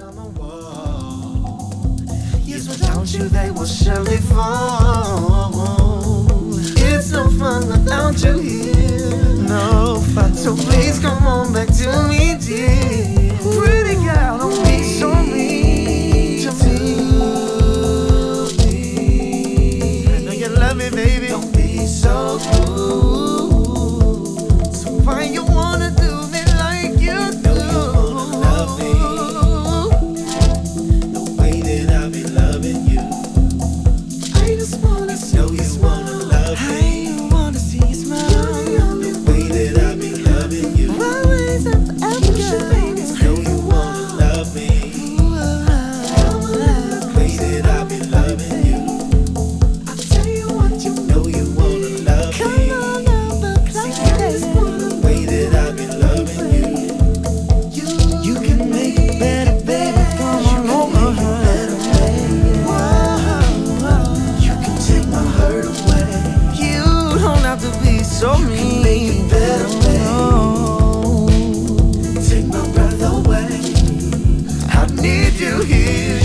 on the wall. Yes, without you they will surely fall. It's no fun without you here. No fun. So please come on back to me, dear. Pretty girl, don't be so mean to me. I know you love me, baby. Don't be so cruel. So why you wanna do me like you do? Know you wanna love me the way that I be loving you. I just wanna see Know you wanna love me I wanna see you smile. the way that I be loving you. Always and forever, girl. Know you wanna love me the way that I be loving you. I'll tell you what you Know you wanna love me come on now, the place. the way that I be loving you. You can make it better, baby. Come on over. You can take my hurt away. You don't have to be so mean. Make it better, baby. No. Take my breath away. I need you here.